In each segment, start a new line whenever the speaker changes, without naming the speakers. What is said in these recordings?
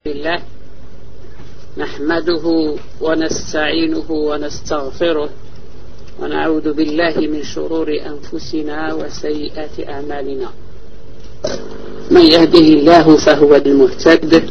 الله نحمده ونستعينه ونستغفره ونعوذ بالله من شرور أنفسنا وسيئات أعمالنا. من يهده الله فهو المهتد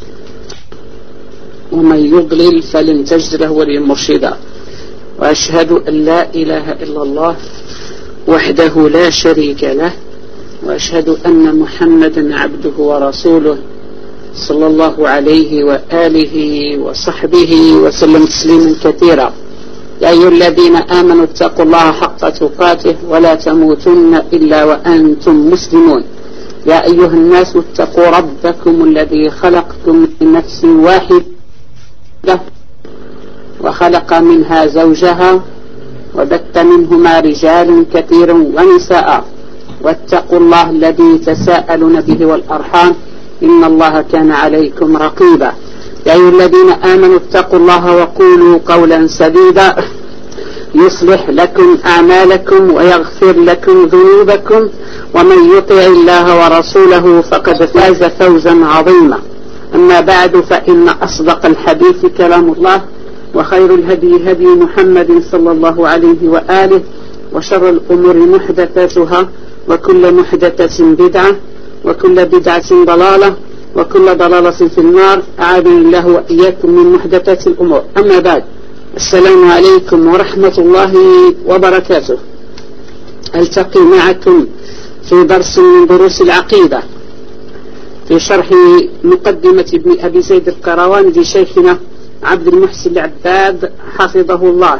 ومن يضلل فلن تجد له وليا مرشدا. وأشهد أن لا إله إلا الله وحده لا شريك له، وأشهد أن محمدا عبده ورسوله صلى الله عليه وآله وصحبه وسلم تسليما كثيرا. يا أيها الذين آمنوا اتقوا الله حق تقاته ولا تموتن إلا وأنتم مسلمون. يا أيها الناس اتقوا ربكم الذي خلقكم من نفس واحدة وخلق منها زوجها وبث منهما رجالا كثيرا ونساء، واتقوا الله الذي تساءلون به والأرحام إن الله كان عليكم رقيبا. يا أيها الذين آمنوا اتقوا الله وقولوا قولا سديدا يصلح لكم أعمالكم ويغفر لكم ذنوبكم، ومن يطع الله ورسوله فقد فاز فوزا عظيما. أما بعد، فإن أصدق الحديث كلام الله، وخير الهدي هدي محمد صلى الله عليه وآله، وشر الأمور محدثاتها، وكل محدثة بدعة، وكل بدعة ضلالة، وكل ضلالة في النار. أعاذني الله وإياكم من محدثات الأمور. أما بعد، السلام عليكم ورحمة الله وبركاته. ألتقي معكم في درس من دروس العقيدة في شرح مقدمة ابن أبي زيد القيرواني لشيخنا عبد المحسن العباد حفظه الله.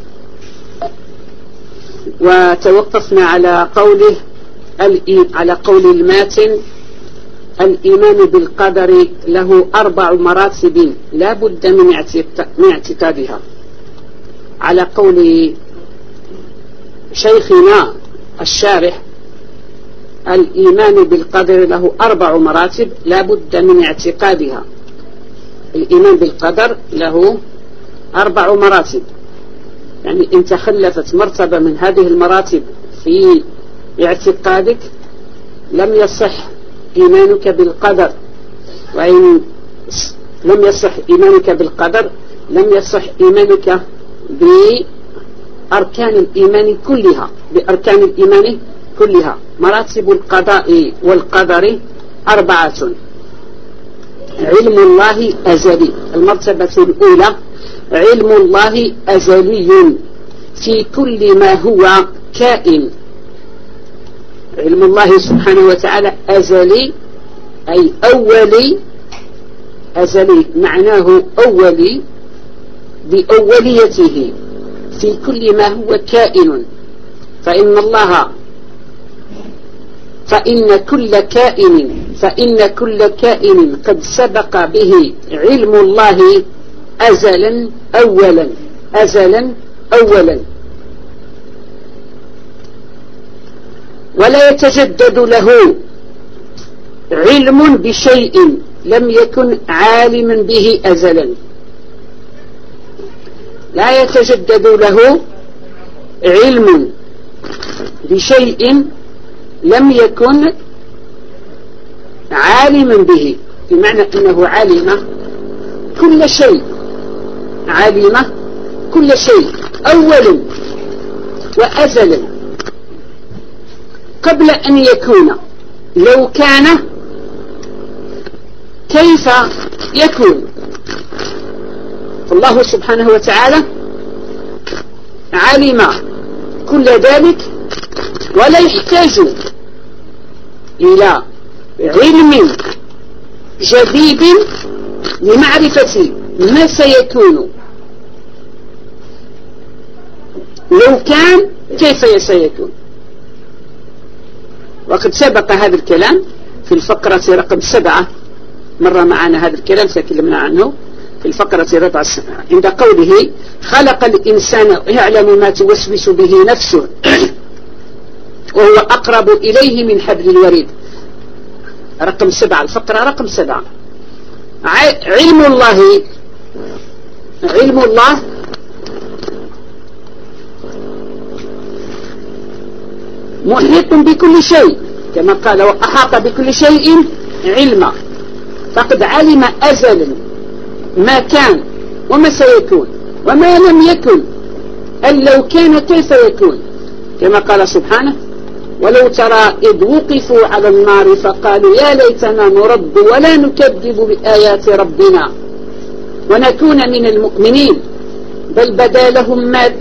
وتوقفنا على قول الماتن: الإيمان بالقدر له 4 مراتب لا بد من اعتقادها. على قول شيخنا الشارح: الإيمان بالقدر له 4 مراتب لا بد من اعتقادها. الإيمان بالقدر له 4 مراتب، يعني إن تخلفت مرتبة من هذه المراتب في اعتقادك لم يصح إيمانك بالقدر، وإن لم يصح إيمانك بالقدر لم يصح إيمانك بأركان الإيمان كلها. مراتب القضاء والقدر 4: علم الله أزلي. المرتبة الأولى: علم الله أزلي في كل ما هو كائن. علم الله سبحانه وتعالى أزلي، أي أولي. أزلي معناه أولي بأوليته في كل ما هو كائن. فإن كل كائن قد سبق به علم الله أزلا أولا، ولا يتجدد له علم بشيء لم يكن عالما به أزلا. لا يتجدد له علم بشيء لم يكن عالما به، بمعنى أنه علم كل شيء أولا وأزلا قبل أن يكون. لو كان كيف يكون؟ الله سبحانه وتعالى علم كل ذلك ولا يحتاج إلى علم جديد لمعرفة ما سيكون. لو كان كيف سيكون؟ وقد سبق هذا الكلام في الفقرة رقم 7، مر معنا هذا الكلام تكلمنا عنه في الفقرة رقم 7 عند قوله: خلق الإنسان يعلم ما توسوس به نفسه وهو أقرب إليه من حبل الوريد. رقم 7، الفقرة رقم 7. علم الله محيط بكل شيء، كما قال: وأحاط بكل شيء علما. فقد علم أزلا ما كان وما سيكون وما لم يكن، أن لو كان كيف يكون، كما قال سبحانه: ولو ترى إذ وقفوا على النار فقالوا يا ليتنا نرد ولا نكذب بآيات ربنا ونكون من المؤمنين بل بدا لهم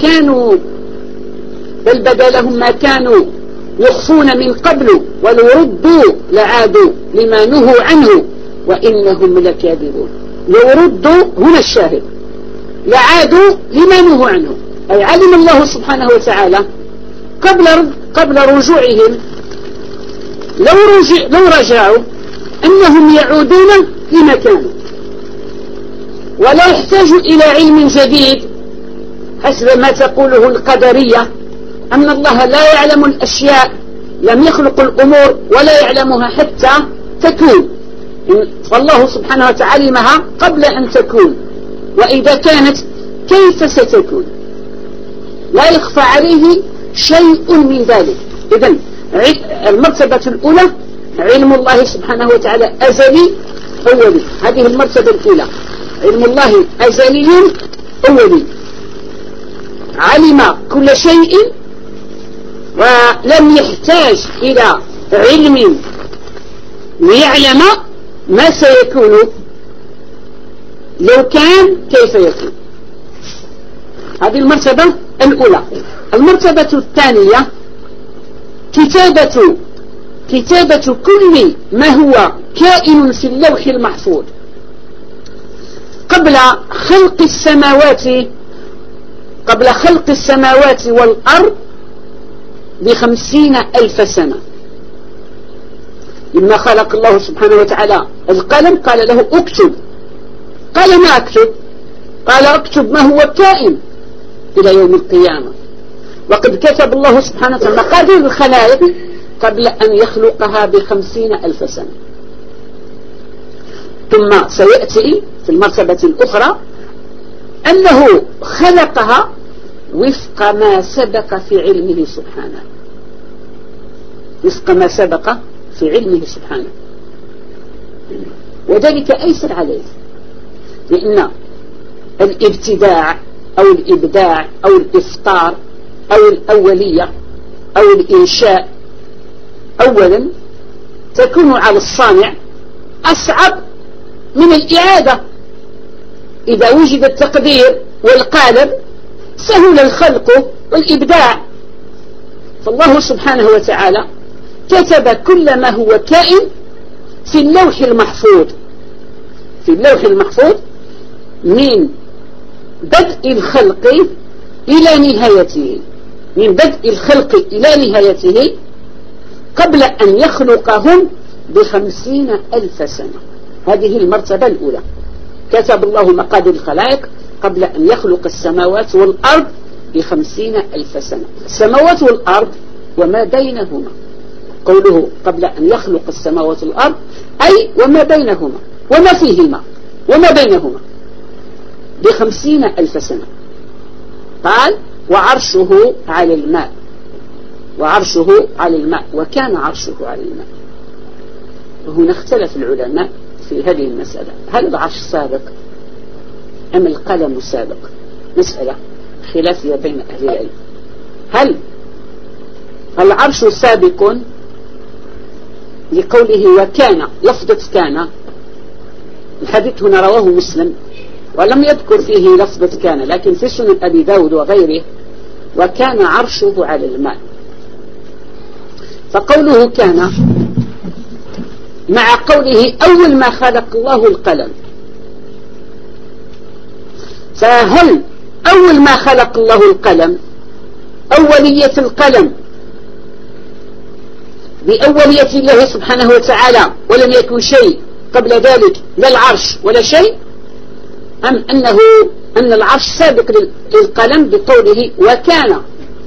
ما كانوا يخفون من قبل ولو ردوا لعادوا لما نهوا عنه وإنهم لكاذبون. لو ردوا هنا الشاهد، لعادوا لما نهوا عنه، أي علم الله سبحانه وتعالى قبل رجوعهم لو رجعوا أنهم يعودون لما كانوا، ولا يحتاج إلى علم جديد حسب ما تقوله القدرية أن الله لا يعلم الأشياء، لم يخلق الأمور ولا يعلمها حتى تكون، فالله سبحانه وتعالى علمها قبل أن تكون، وإذا كانت كيف ستكون، لا يخفى عليه شيء من ذلك. إذن المرتبة الأولى علم الله سبحانه وتعالى أزلي أولي، هذه المرتبة الأولى، علم الله أزلي أولي، علم كل شيء ولم يحتاج إلى علم ليعلم ما سيكون لو كان كيف يكون. هذه المرتبة الأولى. المرتبة الثانية كتابة كل ما هو كائن في اللوح المحفوظ قبل خلق السماوات والأرض ب50,000 سنة. لما خلق الله سبحانه وتعالى القلم قال له اكتب، قال ما اكتب؟ قال اكتب ما هو كائن إلى يوم القيامة. وقد كتب الله سبحانه وتعالى مقادير الخلائق قبل أن يخلقها ب50,000 سنة. ثم سيأتي في المرتبة الأخرى أنه خلقها وفق ما سبق في علمه سبحانه، وفق ما سبق في علمه سبحانه، وذلك أيسر عليه، لأن الابتداع أو الإبداع أو الإفطار أو الأولية أو الإنشاء أولا تكون على الصانع أصعب من الإعادة. إذا وجد التقدير والقالب سهل الخلق والإبداع. فالله سبحانه وتعالى كتب كل ما هو كائن في اللوح المحفوظ، من بدء الخلق إلى نهايته، قبل أن يخلقهم ب50,000 سنة. هذه المرتبة الأولى، كتب الله مقادير الخلائق قبل أن يخلق السماوات والأرض ب50,000 سنة. السماوات والأرض وما بينهما، قوله قبل أن يخلق السماوات والأرض أي وما بينهما وما فيهما وما بينهما ب50,000 سنة. قال وعرشه على الماء، وكان عرشه على الماء. وهنا اختلف العلماء في هذه المسألة، هل العرش سابق أم القلم سابق؟ مسألة خلافية بين أهل العلم. هل العرش سابق لقوله وكان، لفظة كان، الحديث هنا رواه مسلم ولم يذكر فيه لفظة كان، لكن في سنن أبي داود وغيره وكان عرشه على الماء. فقوله كان مع قوله أول ما خلق الله القلم، فهل أول ما خلق الله القلم أولية القلم بأولية الله سبحانه وتعالى ولم يكن شيء قبل ذلك، لا العرش ولا شيء، أم أن العرش سابق للقلم بقوله وكان،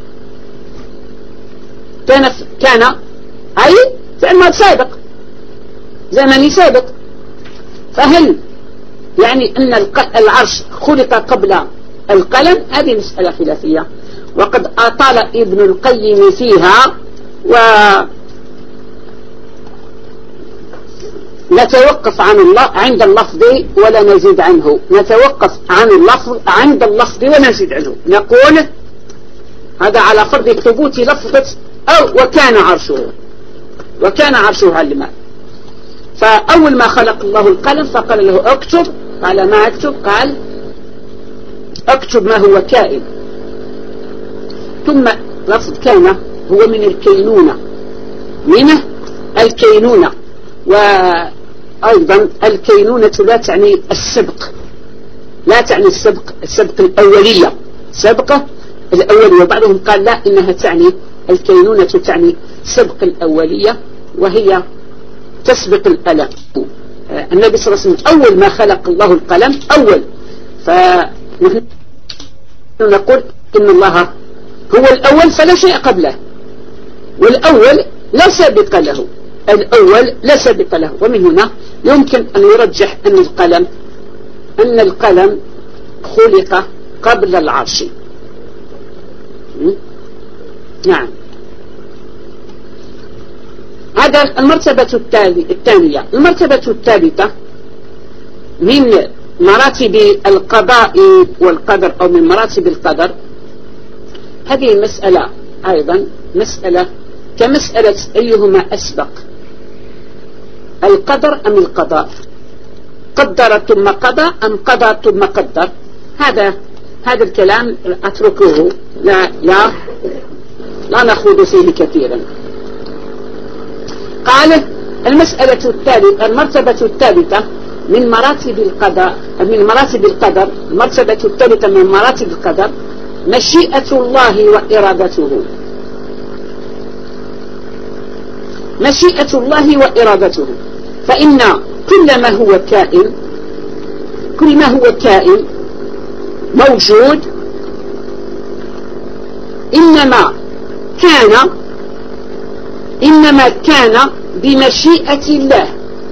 كان أي فعل سابق، زمني سابق. فهل يعني أن العرش خلق قبل القلم؟ هذه مسألة خلافية، وقد أطال ابن القيم فيها نتوقف عن الله عند اللفظ ولا نزيد عنه، نتوقف عن اللفظ عند اللفظ ولا نزيد عنه. نقول هذا على فرض ثبوت لفظة أو وكان عرشه على الماء. فأول ما خلق الله القلم فقال له اكتب، قال ما اكتب، قال اكتب ما هو كائن. ثم لفظ كان هو من الكينونة، وأيضا الكينونة لا تعني السبق، لا تعني السبق الأولية، وبعضهم قال لا، إنها تعني الكينونة تعني سبق الأولية، وهي تسبق الألم. النبي صلى الله عليه وسلم أول ما خلق الله القلم فنحن نقول إن الله هو الأول فلا شيء قبله، والأول لا سابق له، ومن هنا يمكن أن يرجح أن القلم خلق قبل العرش. نعم. هذا المرتبة الثانية. المرتبة الثالثة من مراتب القضاء والقدر، أو من مراتب القدر. هذه المسألة أيضا مسألة كمسألة أيهما أسبق، القدر أم القضاء؟ قدر ثم قضى أم قضى ثم قدر؟ هذا الكلام أتركه، لا نخوض فيه كثيرا. قال المرتبة الثالثة من مراتب القضاء، من مراتب القدر. المرتبة الثالثة من مراتب القدر مشيئة الله وإرادته. مشيئة الله وإرادته. فإن كل ما هو كائن موجود إنما كان بمشيئة الله،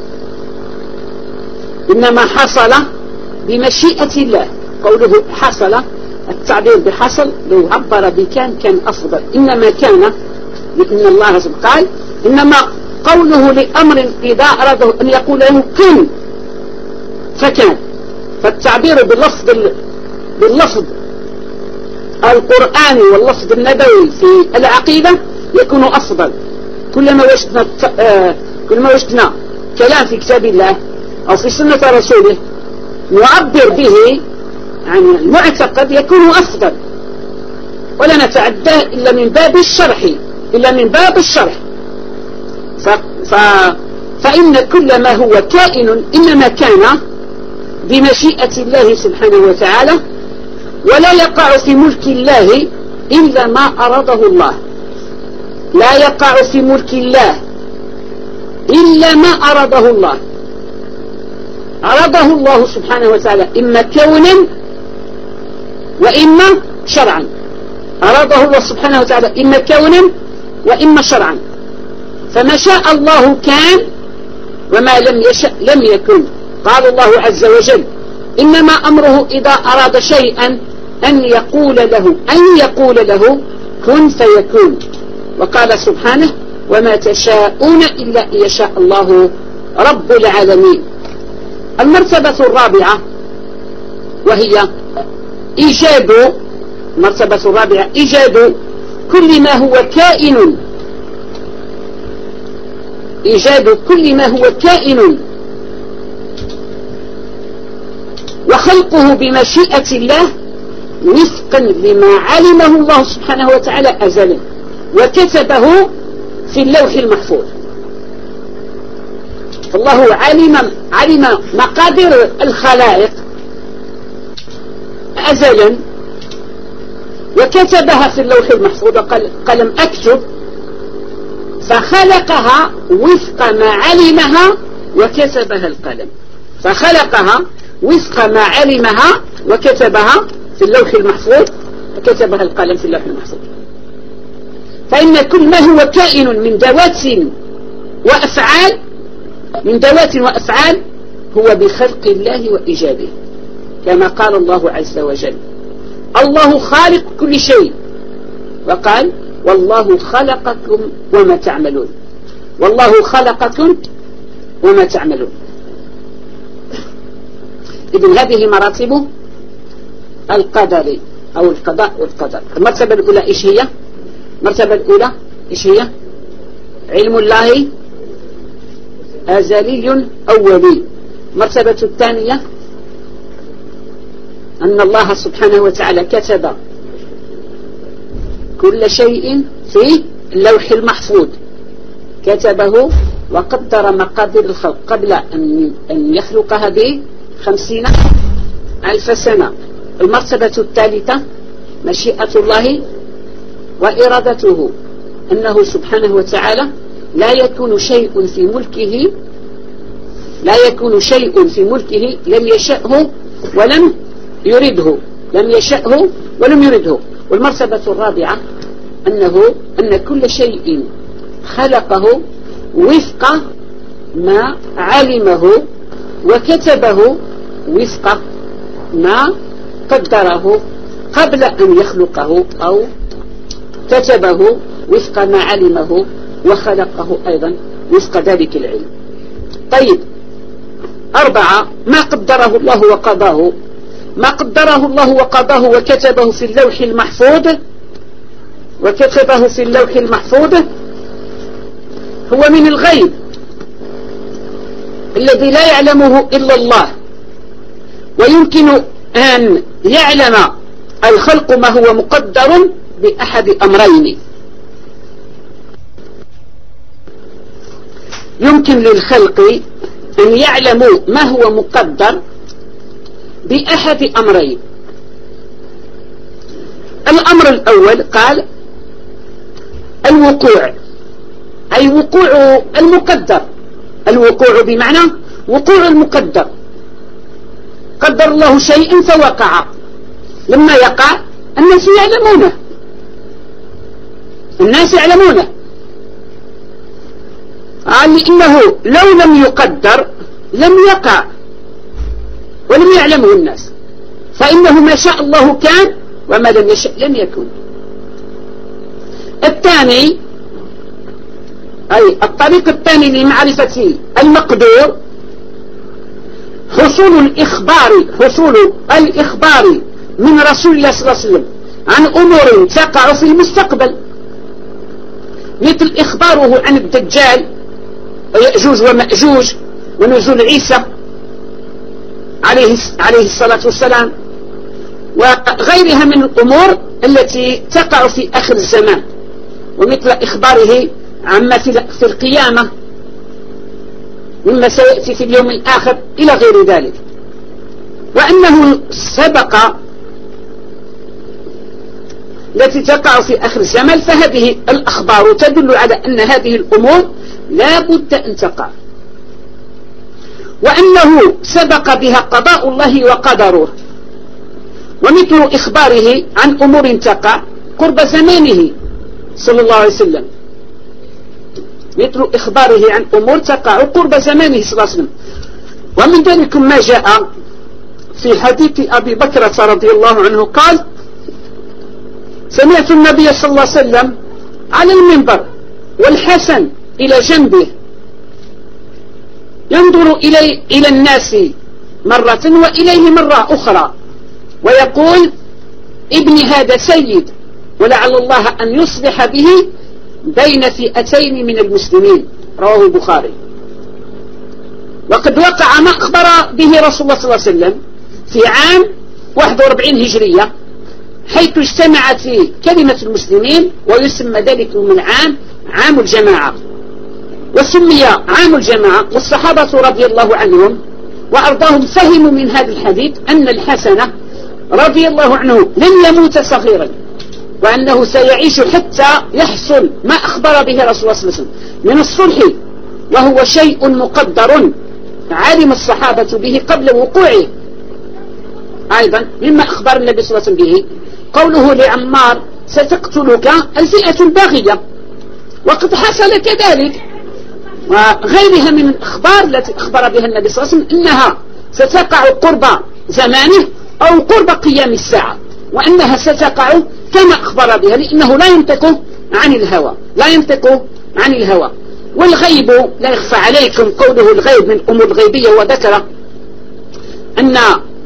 إنما حصل بمشيئة الله. قوله حصل، التعبير بحصل لو عبر بكان أفضل. إنما كان، لأن الله قال إنما قوله لأمر إذا أراده أن يقول له كن فكان. فالتعبير باللفظ القرآني واللفظ النبوي في العقيدة يكون أفضل. كلما وجدنا كلام في كتاب الله أو في سنة رسوله نعبر به عن المعتقد يكون أفضل، ولا نتعداه إلا من باب الشرح. فإن كل ما هو كائن إنما كان بمشيئة الله سبحانه وتعالى، ولا يقع في ملك الله إلا ما أراده الله. لا يقع في ملك الله إلا ما أراده الله. أراده الله سبحانه وتعالى إما كونا وإما شرعا. أراده الله سبحانه وتعالى إما كونا وإما شرعا. فما شاء الله كان، وما لم يشأ لم يكن. قال الله عز وجل إنما أمره إذا أراد شيئا أن يقول له كن فيكون. وقال سبحانه وما تشاءون إلا أن يشاء الله رب العالمين. المرتبة الرابعة وهي المرتبة الرابعة إيجاد كل ما هو كائن، وخلقه بمشيئة الله وفقا لما علمه الله سبحانه وتعالى أزلا وكتبه في اللوح المحفوظ. فالله علم مقادير الخلائق أزلا وكتبها في اللوح المحفوظ، قلم أكتب، فخلقها وفق ما علمها وكتبها القلم. فخلقها وفق ما علمها وكتبها في اللوح المحفوظ، وكتبها القلم في اللوح المحفوظ. فإن كل ما هو كائن من دوات وأفعال هو بخلق الله وإيجاده، كما قال الله عز وجل الله خالق كل شيء، وقال والله خلقكم وما تعملون. والله خلقكم وما تعملون. إذن هذه مراتب القدر أو القضاء والقدر. المرتبة الأولى إيش هي؟ المرتبة الأولى إيش هي؟ علم الله أزلي أولي. المرتبة الثانية أن الله سبحانه وتعالى كتب كل شيء في اللوح المحفوظ، كتبه وقدر مقادير الخلق قبل أن يخلقها ب50,000 سنة. المرتبة الثالثة مشيئة الله وإرادته، أنه سبحانه وتعالى لا يكون شيء في ملكه لم يشأه ولم يرده، والمرتبة الرابعة أن كل شيء خلقه وفق ما علمه وكتبه وفق ما قدره قبل أن يخلقه، أو كتبه وفق ما علمه وخلقه أيضا وفق ذلك العلم. طيب، 4 ما قدره الله وقضاه وكتبه في اللوح المحفوظ هو من الغيب الذي لا يعلمه إلا الله، ويمكن أن يعلم الخلق ما هو مقدر بأحد أمرين. يمكن للخلق أن يعلموا ما هو مقدر بأحد أمرين. الأمر الأول قال الوقوع، أي وقوع المقدر. الوقوع بمعنى وقوع المقدر، قدر الله شيء فوقع، لما يقع الناس يعلمونه. قال لأنه لو لم يقدر لم يقع ولم يعلمه الناس، فإنه ما شاء الله كان وما لم يشاء لم يكن. الثاني أي الطريق الثاني لمعرفة المقدور حصول الإخبار من رسول الله صلى الله عليه وسلم عن أمور تقع في المستقبل، مثل إخباره عن الدجال ويأجوج ومأجوج ونزول عيسى عليه الصلاة والسلام، وغيرها من الأمور التي تقع في آخر الزمان، ومثل إخباره عما في القيامة مما سيأتي في اليوم الآخر إلى غير ذلك. وأنه سبق التي تقع في آخر الزمان، فهذه الأخبار تدل على أن هذه الأمور لا بد أن تقع، وأنه سبق بها قضاء الله وقدره. ومثل إخباره عن أمور تقع قرب زمانه صلى الله عليه وسلم، مثل إخباره عن أمور تقع قرب زمانه صلى الله عليه وسلم. ومن ذلك ما جاء في حديث أبي بكرة رضي الله عنه قال: سمعت النبي صلى الله عليه وسلم على المنبر والحسن إلى جنبه ينظر إلى الناس مرة وإليه مرة أخرى ويقول: ابني هذا سيد، ولعل الله أن يصلح به بين فئتين من المسلمين. رواه البخاري. وقد وقع ما أخبر به رسول الله صلى الله عليه وسلم في عام 41 هجرية، حيث اجتمعت فيه كلمة المسلمين، ويسمى ذلك من عام الجماعة، وسمي عام الجماعة. والصحابة رضي الله عنهم وأرضاهم فهموا من هذا الحديث أن الحسن رضي الله عنه لن يموت صغيرا، وأنه سيعيش حتى يحصل ما أخبر به رسول الله صلى الله عليه وسلم من الصلح، وهو شيء مقدر علم الصحابة به قبل وقوعه. أيضا مما أخبر النبي صلى الله عليه وسلم به قوله لعمار: ستقتلك الفئة الباغية، وقد حصل كذلك. وغيرها من الأخبار التي أخبر بها النبي صلى الله عليه وسلم أنها ستقع قرب زمانه أو قرب قيام الساعة، وأنها ستقع كما أخبر بها، لأنه لا ينطق عن الهوى. والغيب لا يخفى عليكم قوله الغيب من أمور الغيبية، وذكر أن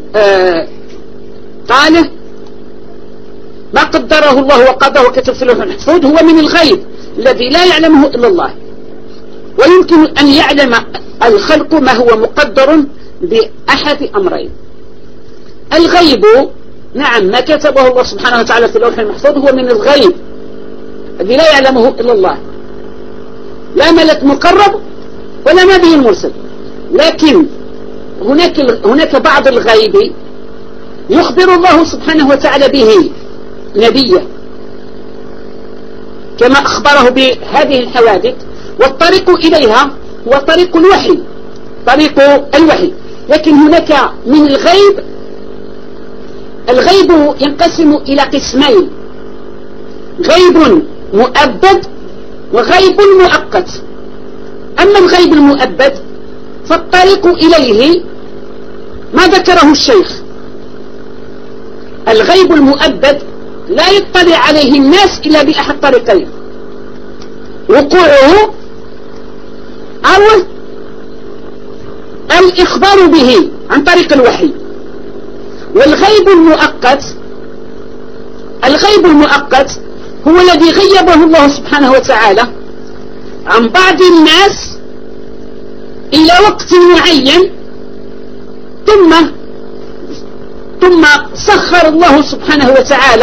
قال ما قدره الله وقضاه وكتب في اللوح المحفوظ هو من الغيب الذي لا يعلمه إلا الله، ويمكن أن يعلم الخلق ما هو مقدر بأحد أمرين. الغيب نعم ما كتبه الله سبحانه وتعالى في اللوح المحفوظ هو من الغيب الذي لا يعلمه إلا الله، لا ملك مقرب ولا نبي مرسل، لكن هناك بعض الغيب يخبر الله سبحانه وتعالى به نبيه كما أخبره بهذه الحوادث، والطريق إليها هو طريق الوحي، طريق الوحي. لكن هناك من الغيب ينقسم إلى قسمين: غيب مؤبد وغيب مؤقت. أما الغيب المؤبد فالطريق إليه ما ذكره الشيخ. الغيب المؤبد لا يطلع عليه الناس إلا بأحد طريقين: وقوعه أو الإخبار به عن طريق الوحي. والغيب المؤقت هو الذي غيبه الله سبحانه وتعالى عن بعض الناس إلى وقت معين، ثم سخر الله سبحانه وتعالى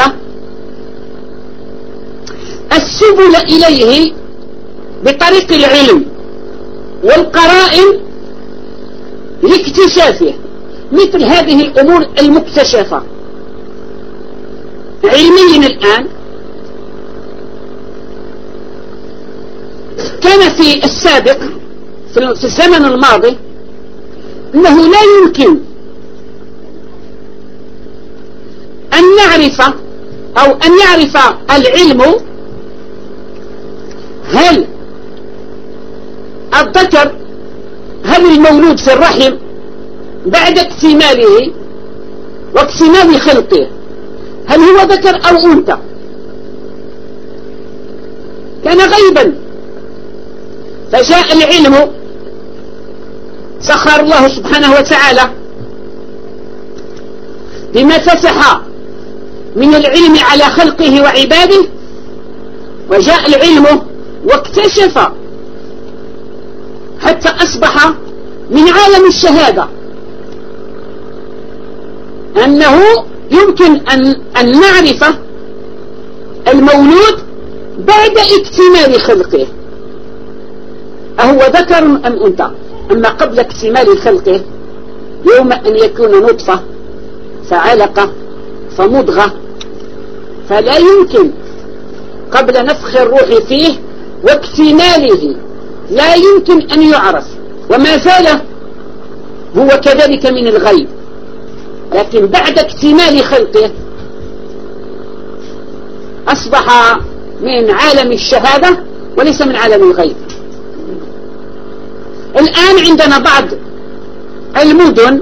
السبل إليه بطريق العلم والقرائن لاكتشافه. مثل هذه الأمور المكتشفة علميا الآن كان في السابق في الزمن الماضي أنه لا يمكن أن نعرف أو أن يعرف العلم هل الذكر، هل المولود في الرحم بعد اكتماله واكتمال خلقه هل هو ذكر أو أنثى، كان غيبا. فجاء العلم، سخر الله سبحانه وتعالى بما فتح من العلم على خلقه وعباده، وجاء العلم واكتشف حتى أصبح من عالم الشهادة أنه يمكن أن نعرف المولود بعد اكتمال خلقه أهو ذكر أم أنثى. أما قبل اكتمال خلقه يوم أن يكون نطفة فعلقة فمضغة، فلا يمكن قبل نفخ الروح فيه واكتماله لا يمكن أن يعرف، وما زال هو كذلك من الغيب. لكن بعد اكتمال خلقه أصبح من عالم الشهادة وليس من عالم الغيب. الآن عندنا بعض المدن،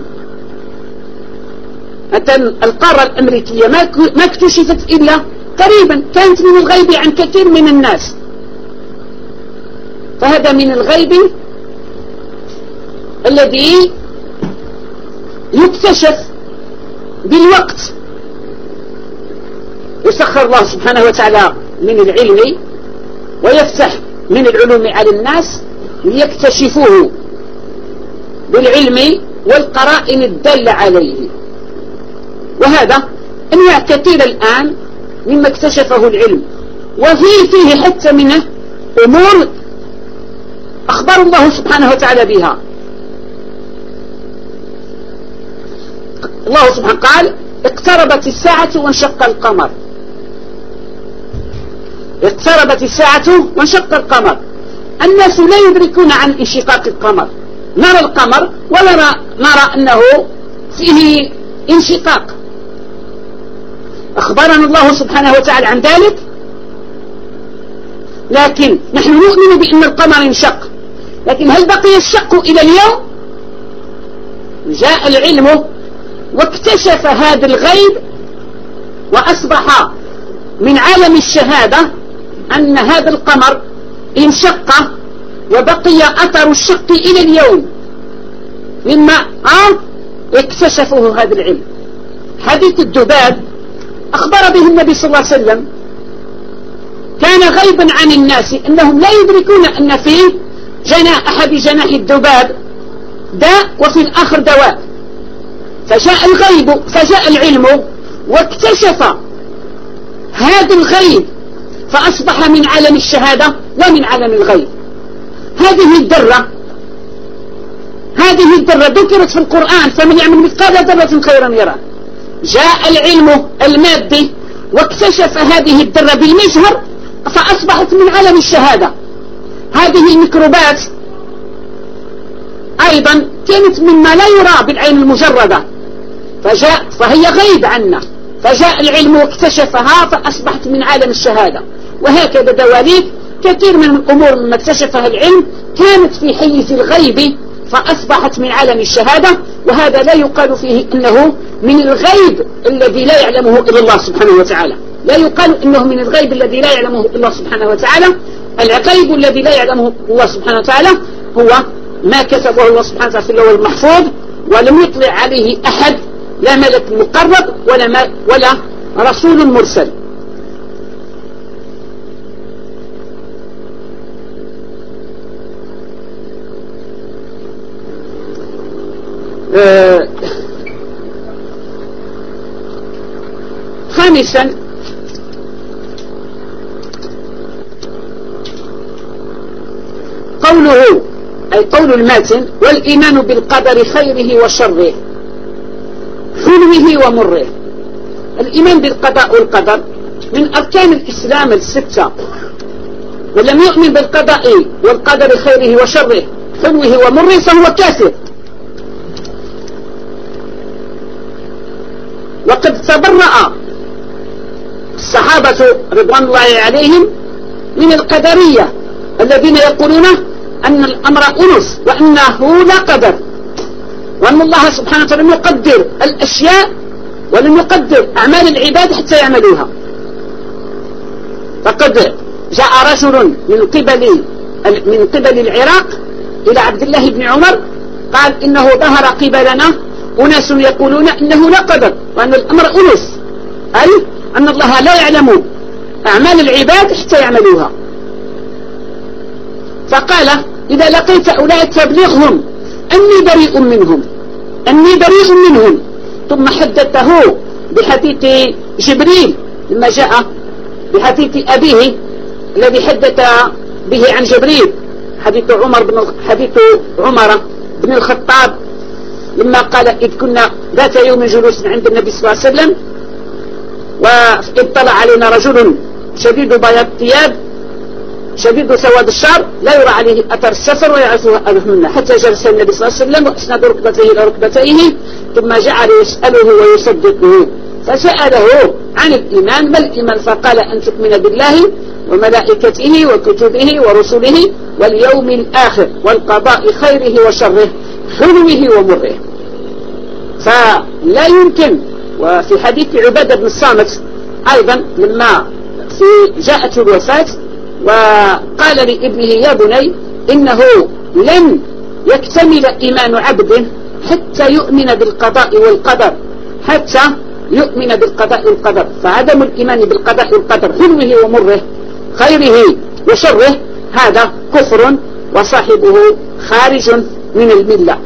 مثلا القارة الأمريكية ما اكتشفت إلا قريبا، كانت من الغيب عن كثير من الناس. فهذا من الغيب الذي يكتشف بالوقت. يسخر الله سبحانه وتعالى من العلم ويفتح من العلوم على الناس ليكتشفوه بالعلم والقرائن الدالة عليه. وهذا أنواع كثيرة الآن مما اكتشفه العلم، وفيه حتى منه أمور أخبر الله سبحانه وتعالى بها. الله سبحانه قال: اقتربت الساعة وانشق القمر. اقتربت الساعة وانشق القمر. الناس لا يدركون عن انشقاق القمر، نرى القمر ولا نرى أنه فيه انشقاق. أخبرنا الله سبحانه وتعالى عن ذلك، لكن نحن نؤمن بأن القمر انشق. لكن هل بقي الشق إلى اليوم؟ جاء العلم واكتشف هذا الغيب، وأصبح من عالم الشهادة أن هذا القمر انشق وبقي أثر الشق إلى اليوم مما اكتشفوه هذا العلم. حديث الذباب أخبر به النبي صلى الله عليه وسلم، كان غيبا عن الناس أنهم لا يدركون أن في أحد جناح الذباب داء وفي الآخر دواء. فجاء العلم واكتشف هذا الغيب، فأصبح من عالم الشهادة ومن عالم الغيب. هذه الذرة ذكرت في القرآن، فمن يعمل مثقال ذرة خيرا يرى. جاء العلم المادي واكتشف هذه الذرة بالمجهر، فأصبحت من عالم الشهادة. هذه الميكروبات أيضا كانت مما لا يرى بالعين المجردة، فهي غيب عنا، فجاء العلم واكتشفها فأصبحت من عالم الشهادة. وهكذا دواليب كثير من الأمور مما اكتشفها العلم كانت في حيز الغيب فأصبحت من عالم الشهادة. وهذا لا يقال فيه أنه من الغيب الذي لا يعلمه إلا الله سبحانه وتعالى، لا يقال أنه من الغيب الذي لا يعلمه إلا الله سبحانه وتعالى. الغيب الذي لا يعلمه الله سبحانه وتعالى هو ما كتبه الله سبحانه وتعالى في اللوح المحفوظ، ولم يطلع عليه أحد، لا ملك مقرب ولا رسول مرسل. خامسا قوله أي قول الماتن: والإيمان بالقدر خيره وشره حلوه ومره. الإيمان بالقضاء والقدر من أركان الإسلام الستة، ولم يؤمن بالقضاء والقدر خيره وشره حلوه ومره فهو كافر. وقد تبرأ الصحابة رضوان الله عليهم من القدرية الذين يقولون أن الأمر أنس وأنه لا قدر، وأن الله سبحانه وتعالى يقدر الأشياء ولم يقدر أعمال العباد حتى يعملوها. فقد جاء رجل من قبل العراق إلى عبد الله بن عمر قال: إنه ظهر قبلنا أناس يقولون إنه لا قدر وأن الأمر أنس، أي أن الله لا يعلم أعمال العباد حتى يعملوها. فقال: إذا لقيت أولئك فابلغهم أني بريء منهم. ثم حدثه بحديث جبريل لما جاء بحديث أبيه الذي حدث به عن جبريل، حديث عمر بن الخطاب لما قال: إذ كنا ذات يوم جلوس عند النبي صلى الله عليه وسلم واطلع علينا رجل شديد بياض الثياب شديد سواد الشعر لا يرى عليه أثر السفر ويعرفه أهلنا، حتى جلس النبي صلى الله عليه وسلم وأسند ركبتيه إلى ركبتيه ثم جعل يسأله ويصدقه، فسأله عن الإيمان: ما الإيمان؟ فقال: أن تؤمن بالله وملائكته وكتبه ورسله واليوم الآخر والقضاء خيره وشره حلوه ومره. فلا يمكن. وفي حديث عبادة بن الصامت أيضا لما جاءت الوفاة وقال لابنه: يا بني إنه لن يكتمل إيمان عبد حتى يؤمن بالقضاء والقدر، فعدم الإيمان بالقضاء والقدر حلوه ومره خيره وشره هذا كفر وصاحبه خارج من الملة.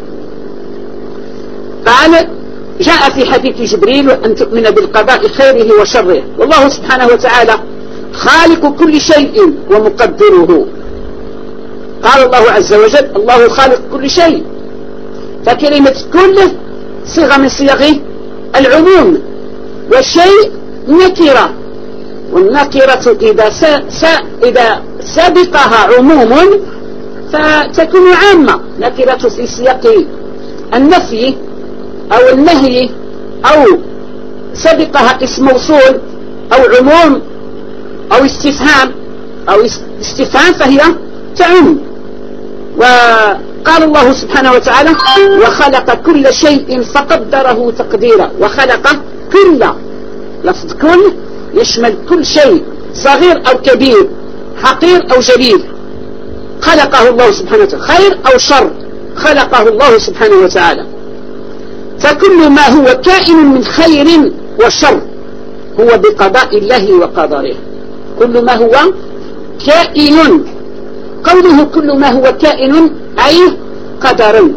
قال: جاء في حديث جبريل: أن تؤمن بالقضاء خيره وشره. والله سبحانه وتعالى خالق كل شيء ومقدره. قال الله عز وجل: الله خالق كل شيء. فكلمة كل صيغة من صيغ العموم، والشيء نكرة، والنكرة إذا سبقها عموم فتكون عامة. نكرة في سياق النفي أو النهي أو سبقها اسم موصول أو عموم أو استفهام فهي تعم. وقال الله سبحانه وتعالى: وخلق كل شيء فقدره تقديرا. وخلق كل، لفظ كل يشمل كل شيء صغير أو كبير، حقير أو جليل. خلقه الله سبحانه وتعالى، خير أو شر خلقه الله سبحانه وتعالى. فكل ما هو كائن من خير وشر هو بقضاء الله وقدره. كل ما هو كائن، قوله كل ما هو كائن أي قدر،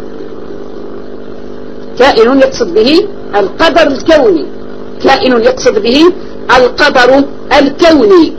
كائن يقصد به القدر الكوني، كائن يقصد به القدر الكوني.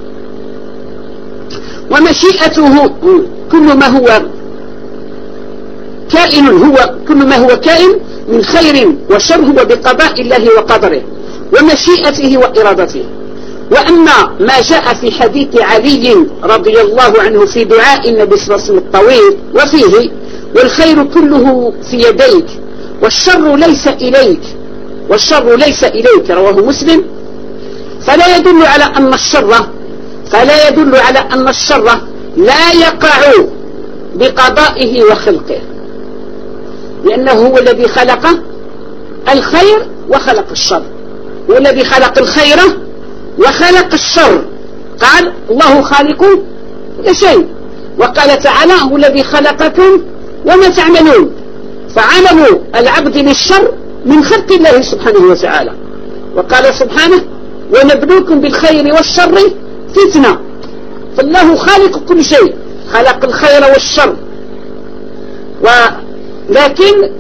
ومشيئته كل ما هو كائن، هو كل ما هو كائن من خير وشر هو بقضاء الله وقدره ومشيئته وإرادته. وأما ما جاء في حديث علي رضي الله عنه في دعاء النبي صلى الله عليه وسلم الطويل وفيه: والخير كله في يديك والشر ليس إليك، والشر ليس إليك، رواه مسلم. فلا يدل على أن الشر لا يقع بقضائه وخلقه، لأنه هو الذي خلق الخير وخلق الشر، هو الذي خلق الخير وخلق الشر. قال: الله خالق كل شيء، وقال تعالى: هو الذي خلقكم وما تعملون. فعمل العبد للشر من خلق الله سبحانه وتعالى. وقال سبحانه: ونبلوكم بالخير والشر فتنة. فالله خالق كل شيء، خلق الخير والشر. لكن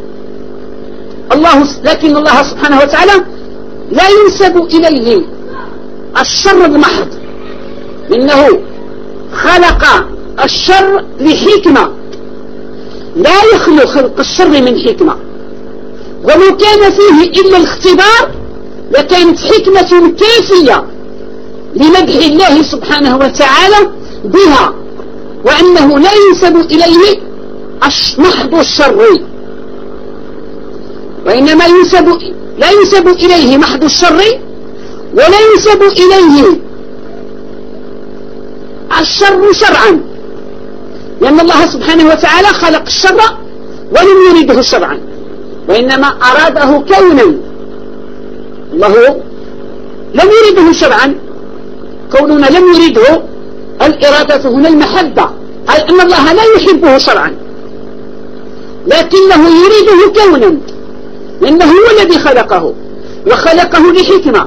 الله سبحانه وتعالى لا ينسب إليه الشر المحض، إنه خلق الشر لحكمة، لا يخلو خلق الشر من حكمة. ولو كان فيه إلا الاختبار لكانت حكمة كافية لمدح الله سبحانه وتعالى بها، وأنه لا ينسب إليه محض الشر، وإنما لا ينسب إليه محض الشر، ولا ينسب إليه الشر شرعا، لأن الله سبحانه وتعالى خلق الشر ولم يريده شرعا، وإنما أراده كونا. الله لم يريده شرعا، كوننا لم يريده، الإرادة هنا المحبة، أي أن الله لا يحبه شرعا، لكنه يريده كونا، لأنه هو الذي خلقه وخلقه لحكمة.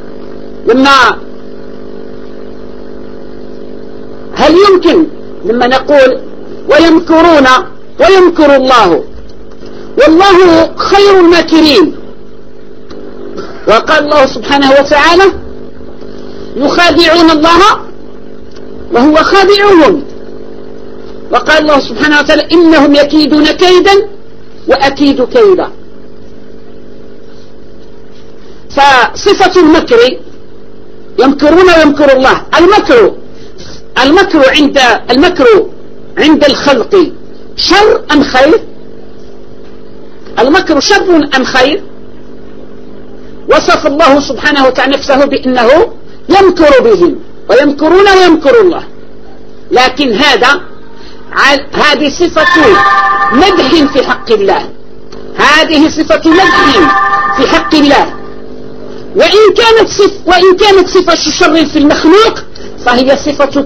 هل يمكن لما نقول ويمكرون ويمكر الله والله خير الماكرين، وقال الله سبحانه وتعالى: يخادعون الله وهو خادعهم، وقال الله سبحانه وتعالى: إنهم يكيدون كيدا وأكيد كيدا. فصفة المكر يمكرون ويمكر الله. المكر عند الخلق شر أم خير؟ المكر شر أم خير؟ وصف الله سبحانه وتعالى نفسه بأنه يمكر بهم، ويمكرون ويمكر الله. لكن هذه صفة مدح في حق الله، هذه صفة مدح في حق الله. وإن كانت صفة الشر في المخلوق فهي صفة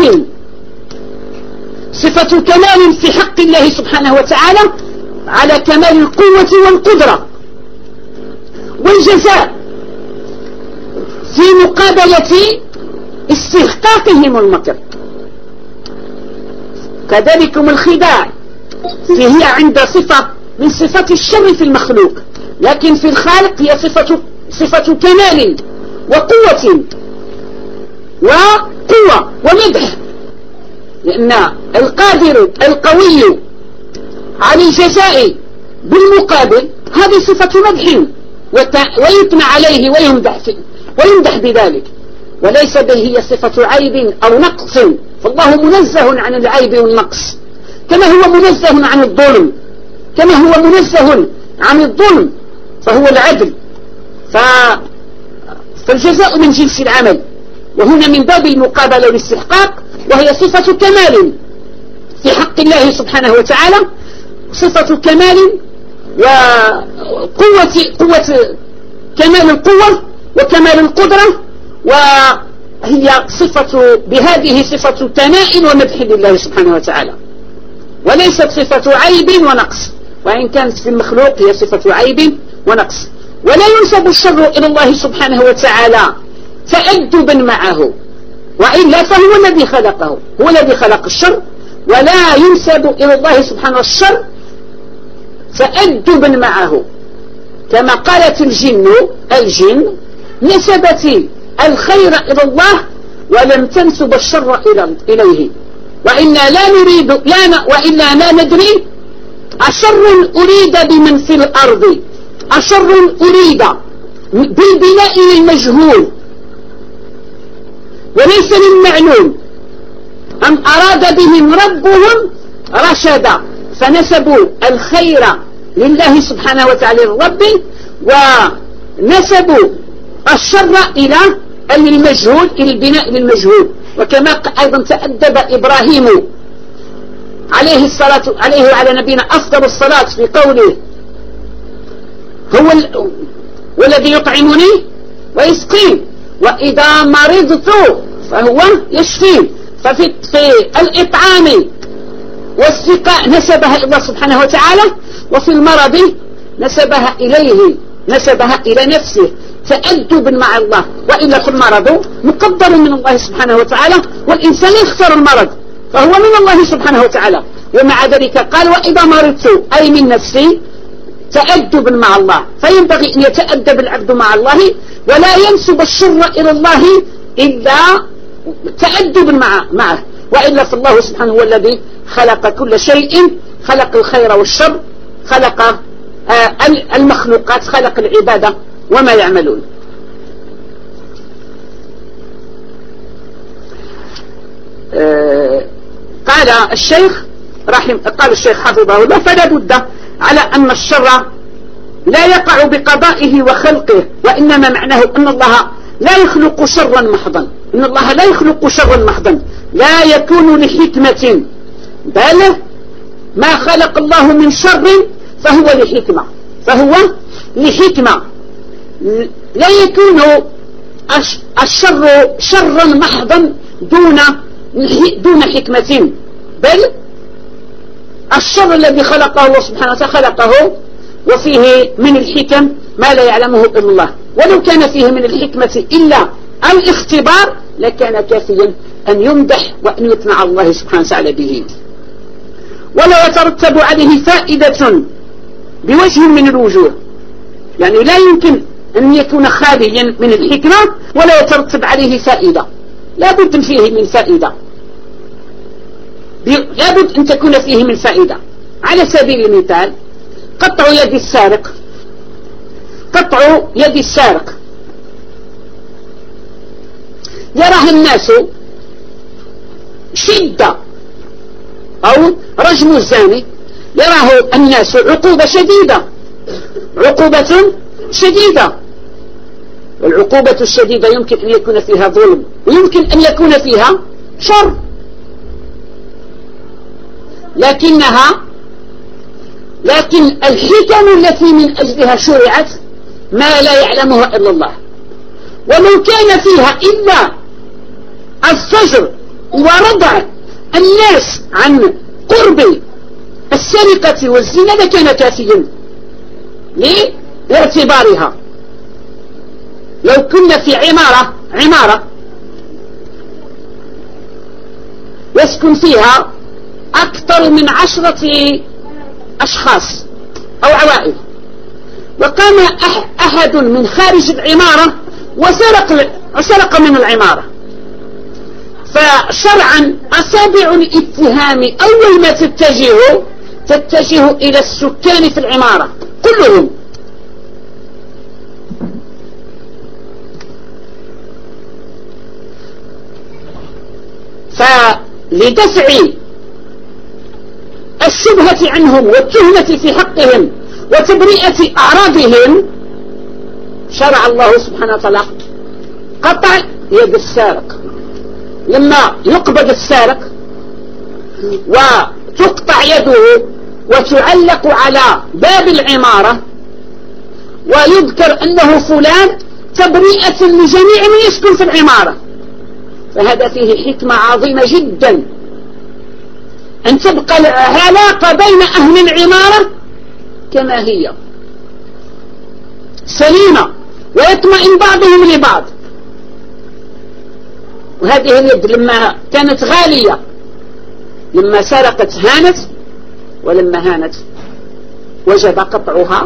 كمال في حق الله سبحانه وتعالى، على كمال القوة والقدرة والجزاء في مقابلة استحقاقهم المكر. كذلك الخداع فهي عند صفة من صفات الشر في المخلوق، لكن في الخالق هي صفة كمال وقوة ومدح، لأن القادر القوي على الجزاء بالمقابل هذه صفة مدح، ويثنى عليه ويمدح بذلك، وليس به هي صفة عيب أو نقص. فالله منزه عن العيب والنقص، كما هو منزه عن الظلم، فهو العدل. فالجزاء من جنس العمل، وهنا من باب المقابلة والاستحقاق، وهي صفة كمال في حق الله سبحانه وتعالى، صفة كمال وقوة، كمال القوة وكمال القدرة هي بهذه صفة ثناء ومدح لله سبحانه وتعالى، وليست صفة عيب ونقص، وإن كانت في المخلوق هي صفة عيب ونقص. ولا ينسب الشر إلى الله سبحانه وتعالى تأدبا معه، وإلا فهو الذي خلقه، هو الذي خلق الشر، ولا ينسب إلى الله سبحانه الشر تأدبا معه. كما قالت الجن نسبت الخير إلى الله ولم تنسب الشر إليه. وإنا لا ندري أشر أريد بمن في الأرض، أشر أريد بالبناء للمجهول وليس للمعلوم، أم أراد بهم ربهم رشدا، فنسبوا الخير لله سبحانه وتعالى للرب، ونسبوا الشر إلى المجهول، إلى البناء للمجهول. وكما أيضا تأدب إبراهيم عليه وعلى نبينا أفضل الصلاة في قوله هو والذي يطعمني ويسقين، وإذا مرضت فهو يشفين. ففي الإطعام والسقاء نسبها إلى الله سبحانه وتعالى، وفي المرض نسبها إلى نفسه تأدبا مع الله، وإلا في المرض مقدر من الله سبحانه وتعالى، والإنسان يختار المرض فهو من الله سبحانه وتعالى. ومع ذلك قال وإذا مرضت أي من نفسي تأدبا مع الله، فينبغي أن يتأدب العبد مع الله ولا ينسب الشر إلى الله إلا تأدبا معه، وإلا فالله سبحانه هو الذي خلق كل شيء، خلق الخير والشر، خلق المخلوقات، خلق العبادة وما يعملون. قال الشيخ حفظه الله فلا بد على أن الشر لا يقع بقضائه وخلقه، وإنما معناه أن الله لا يخلق شرا محضا، إن الله لا يخلق شرا محضا، لا يكون لحكمة، بل ما خلق الله من شر فهو لحكمة، لا يكون الشر شرا محضا دون حكمة، بل الشر الذي خلقه الله سبحانه وتعالى خلقه وفيه من الحكم ما لا يعلمه إلا الله، ولو كان فيه من الحكمة إلا الاختبار لكان كافيا أن يمدح وأن يثنى على الله سبحانه وتعالى به، ولا يترتب عليه فائدة بوجه من الوجوه، يعني لا يمكن أن يكون خاليا من الحكمة ولا يترتب عليه فائدة، لا بد فيه من فائدة، لا بد أن تكون فيه من فائدة. على سبيل المثال قطع يد السارق يراها الناس شدة، أو رجم الزاني يراه الناس عقوبة شديدة، والعقوبة الشديدة يمكن أن يكون فيها ظلم ويمكن أن يكون فيها شر، لكن الحكم التي من أجلها شرعت ما لا يعلمها إلا الله، ولو كان فيها إلا الزجر ورضع الناس عن قرب السرقة والزنا لكان كافيا لاعتبارها. لو كنا في عمارة يسكن فيها أكثر من 10 أشخاص أو عوائل، وقام أحد من خارج العمارة وسرق من العمارة، فشرعا أصابع الاتهام أول ما تتجه إلى السكان في العمارة كلهم، فلدفع الشبهة عنهم والتهمة في حقهم وتبرئة أعراضهم شرع الله سبحانه وتعالى قطع يد السارق. لما يقبض السارق وتقطع يده وتعلق على باب العمارة ويذكر أنه فلان تبرئة لجميع من يسكن في العمارة، فهذا فيه حكمة عظيمة جدا، أن تبقى العلاقة بين أهل العمارة كما هي سليمة، ويطمئن بعضهم لبعض. وهذه اليد لما كانت غالية، لما سرقت هانت، ولما هانت وجب قطعها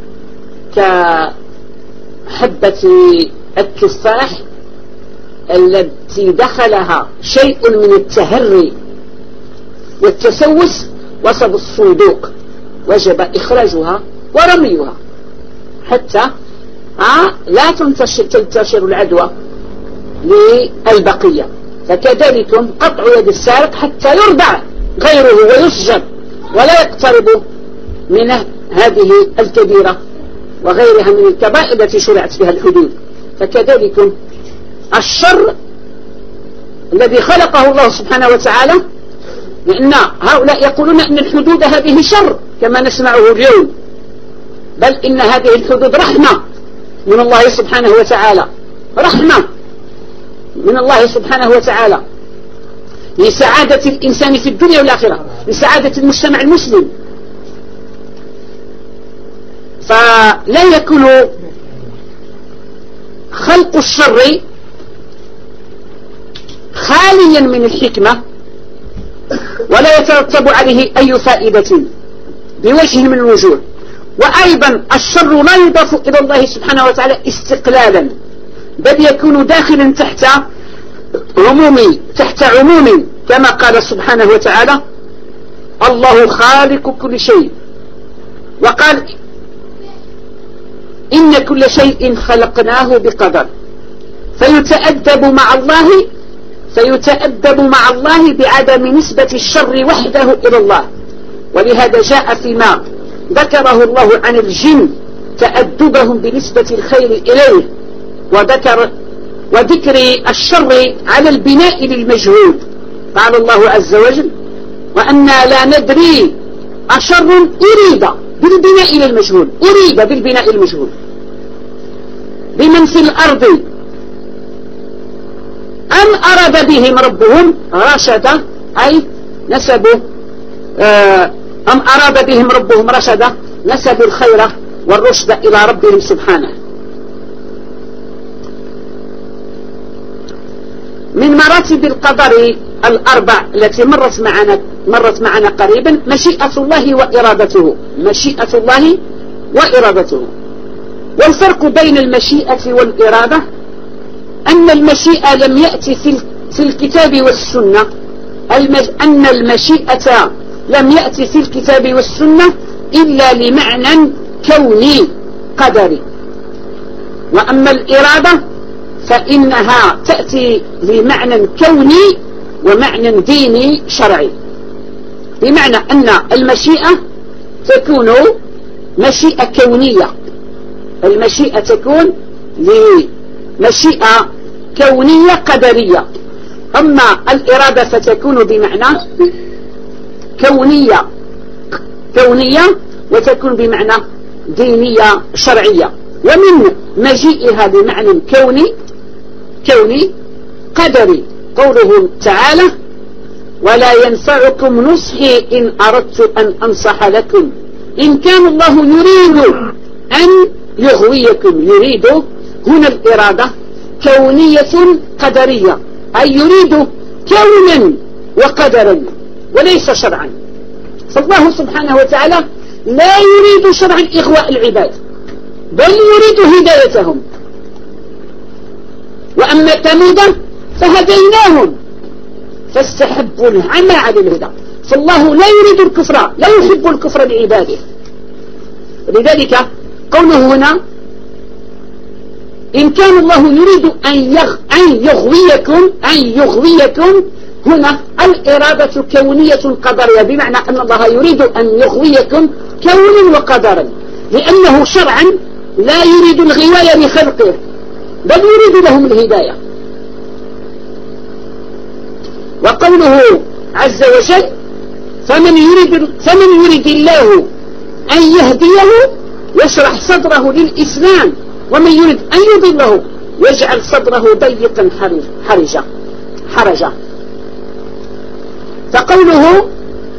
كحبة التفاح التي دخلها شيء من التهري والتسوس وسط الصندوق، وجب إخراجها ورميها حتى لا تنتشر العدوى للبقية. فكذلك قطع يد السارق حتى يرضع غيره ويسجن ولا يقترب من هذه الكبيرة وغيرها من الكبائر التي شرعت بها الحدود. فكذلك الشر الذي خلقه الله سبحانه وتعالى، لأن هؤلاء يقولون أن الحدود هذه شر كما نسمعه اليوم، بل إن هذه الحدود رحمة من الله سبحانه وتعالى، رحمة من الله سبحانه وتعالى لسعادة الإنسان في الدنيا والآخرة، لسعادة المجتمع المسلم. فلا يكون خلق الشر خاليا من الحكمة ولا يترتب عليه أي فائدة بوجه من الوجوه. وأيضا الشر لا يضاف إلى الله سبحانه وتعالى استقلالا، بل يكون داخلا تحت عموم كما قال سبحانه وتعالى: الله خالق كل شيء، وقال: إن كل شيء خلقناه بقدر. فيتأدب مع الله بعدم نسبة الشر وحده إلى الله. ولهذا جاء فيما ذكره الله عن الجن تأدبهم بنسبة الخير إليه، وذكر الشر على البناء للمجهول. قال الله عز وجل: وأنا لا ندري أشر أريد بالبناء للمجهول، أريد بالبناء المجهول بمن في الأرض أم أراد بهم ربهم رشدا، أي نسبوا أم أراد بهم ربهم رشدا، نسبوا الخير والرشد إلى ربهم سبحانه. من مراتب القدر الأربع التي مرت معنا قريبا مشيئة الله وإرادته. والفرق بين المشيئة والإرادة أن المشيئة لم يأتي في الكتاب والسنة، أن المشيئة لم يأتي في الكتاب والسنة إلا لمعنى كوني قدري. وأما الإرادة فإنها تأتي لمعنى كوني ومعنى ديني شرعي، بمعنى أن المشيئة تكون مشيئة كونية، المشيئة تكون لمشيئة كونية قدرية. أما الإرادة فتكون بمعنى كونية وتكون بمعنى دينية شرعية. ومن مجيئها بمعنى كوني قدري قوله تعالى: ولا ينفعكم نصحي إن أردت أن أنصح لكم إن كان الله يريد أن يغويكم. يريد هنا الإرادة كونية قدرية، أي يريد كونا وقدرا وليس شرعا. فالله سبحانه وتعالى لا يريد شرعا إغواء العباد، بل يريد هدايتهم. وأما ثمود فهديناهم فاستحبوا العمى على الهدى. فالله لا يريد الكفر، لا يحب الكفر لعباده. لذلك قوله هنا: إن كان الله يريد أن يغويكم، هنا الإرادة كونية قدرية، بمعنى أن الله يريد أن يغويكم كونا وقدرا، لأنه شرعا لا يريد الغواية لخلقه بل يريد لهم الهداية. وقوله عز وجل: فمن يريد الله أن يهديه يشرح صدره للإسلام ومن يريد أن يضله يجعل صدره ضيقا حرجا. حرجا. فقوله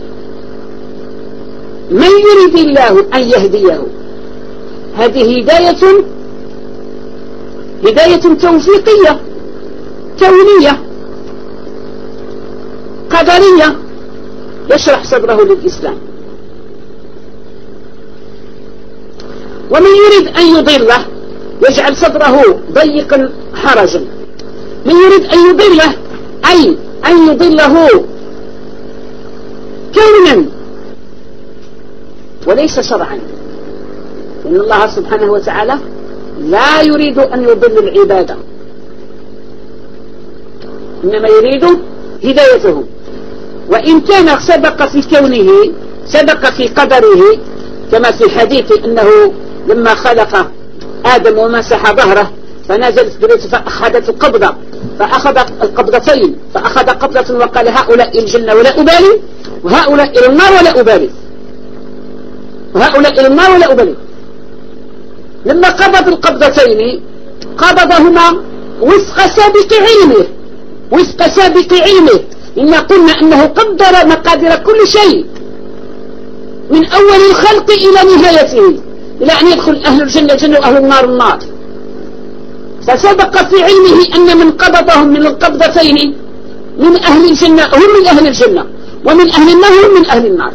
من يريد الله أن يهديه، هذه هداية توفيقية كونية قدرية، يشرح صدره للإسلام. ومن يريد أن يضله يجعل صدره ضيقا حرجا. من يريد أن يضله أي أن يضله كونا وليس شرعا، إن الله سبحانه وتعالى لا يريد أن يضل العباد، إنما يريد هدايتهم. وإن كان سبق في كونه، سبق في قدره، كما في الحديث أنه لما خلق آدم ومسح ظهره فنزلت بريته فأخذت القبضة، فأخذ القبضتين، فأخذ قبضة وقال هؤلاء الجنة ولا أبالي، وهؤلاء إلى النار ولا أبالي، وهؤلاء إلى النار ولا أبالي. لما قبض القبضتين قبضهما وفق سابق علمه، وفق سابق علمه، إنا قلنا أنه قدر مقادير كل شيء من أول الخلق إلى نهايته، إلى أن يدخل أهل الجنة جنة وأهل النار النار. فسبق في علمه أن من قبضهم من القبضتين من أهل الجنة هم من أهل الجنة، ومن أهل النار هم من أهل النار.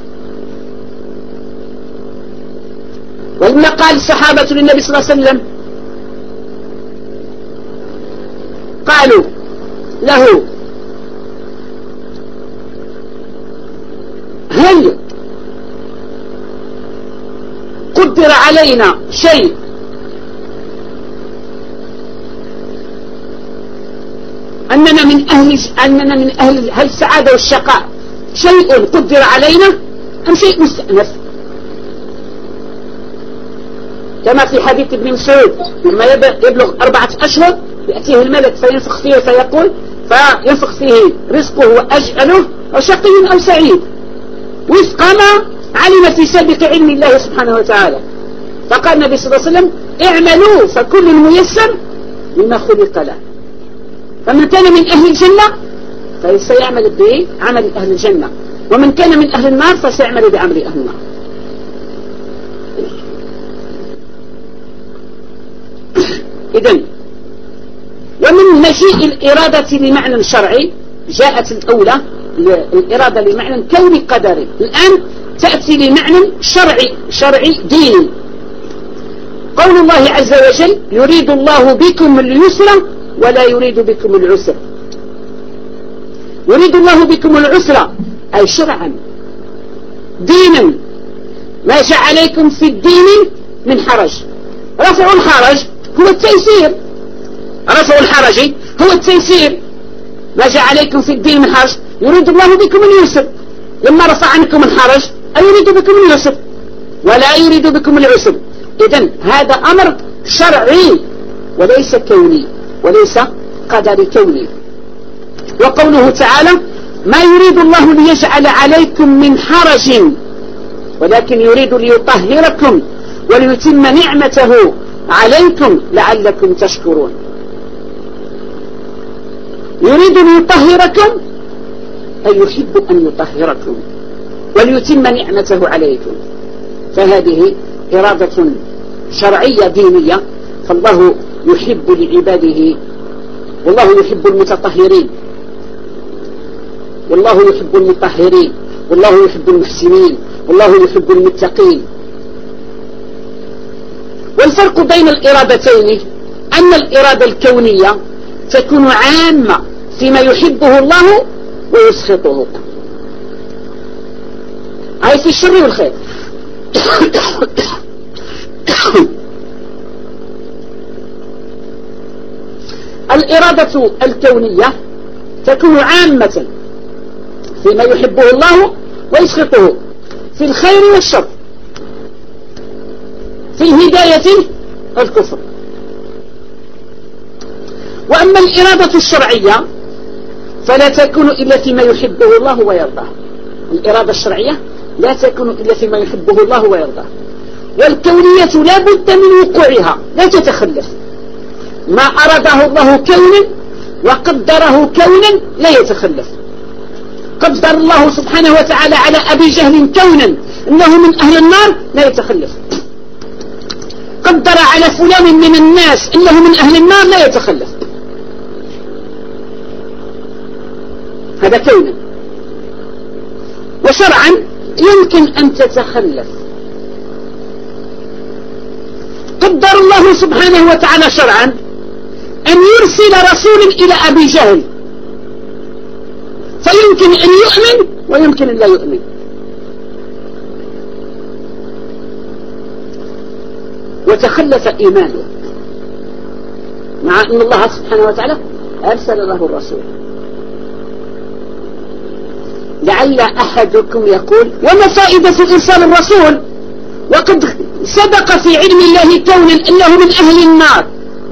ولما قال الصحابة للنبي صلى الله عليه وسلم قالوا له هل قدر علينا شيء أننا من أهل هل السعادة والشقاء شيء قدر علينا أم شيء مستأنف؟ كما في حديث ابن مسعود لما يبلغ 4 أشهر يأتيه الملك فينفخ فيه فينفخ فيه رزقه وأجله وشقي أو سعيد، وفق ما علم في سابق علم الله سبحانه وتعالى. فقال النبي صلى الله عليه وسلم اعملوا فكل ميسر لما خلق له. فمن كان من أهل الجنة فسيعمل بعمل أهل الجنة، ومن كان من أهل النار فسيعمل بعمل أهل النار. إذن ومن مجيء الإرادة لمعنى شرعي جاءت الأولى الإرادة لمعنى كوني قدري، الآن تأتي لمعنى شرعي ديني. قول الله عز وجل يريد الله بكم اليسر ولا يريد بكم العسر. يريد الله بكم العسر أي شرعا دينا، ما جاء عليكم في الدين من حرج. رفع الحرج هو التيسير، رفع الحرج هو التيسير. ما جاء عليكم في الدين من حرج، يريد الله بكم اليسر. لما رفع عنكم الحرج أي يريد بكم اليسر ولا يريد بكم العسر. إذن هذا أمر شرعي وليس كوني، وليس قدر كوني. وقوله تعالى ما يريد الله ليجعل عليكم من حرج ولكن يريد ليطهركم وليتم نعمته عليكم لعلكم تشكرون. يريد ليطهركم أي يحب أن يطهركم وليتم نعمته عليكم. فهذه إرادة شرعية دينية. فالله يحب لعباده، والله يحب المتطهرين، والله يحب المطهرين، والله يحب المحسنين، والله يحب المتقين. والفرق بين الإرادتين أن الإرادة الكونية تكون عامة فيما يحبه الله ويسخطه، أي في الشر والخير. الإرادة الكونية تكون عامة فيما يحبه الله ويسخطه في الخير والشر، في الهداية والكفر. وأما الإرادة الشرعية فلا تكون إلا فيما يحبه الله ويرضاه. الإرادة الشرعية لا تكون إلا فيما يحبه الله ويرضاه. والكونية لا بد من وقوعها، لا تتخلف. ما أراده الله كونا وقدره كونا لا يتخلف. قدر الله سبحانه وتعالى على أبي جهل كونا إنه من أهل النار لا يتخلف. قدر على فلان من الناس إنه من أهل النار لا يتخلف. هذا كونا. وشرعا يمكن أن تتخلف. قدر الله سبحانه وتعالى شرعا أن يرسل رسول إلى أبي جهل، فيمكن أن يؤمن ويمكن أن لا يؤمن. وتخلف إيمانه مع أن الله سبحانه وتعالى أرسل له الرسول. لعل أحدكم يقول: وما فائدة إرسال الرسول وقد سبق في علم الله كونا أنه من أهل النار؟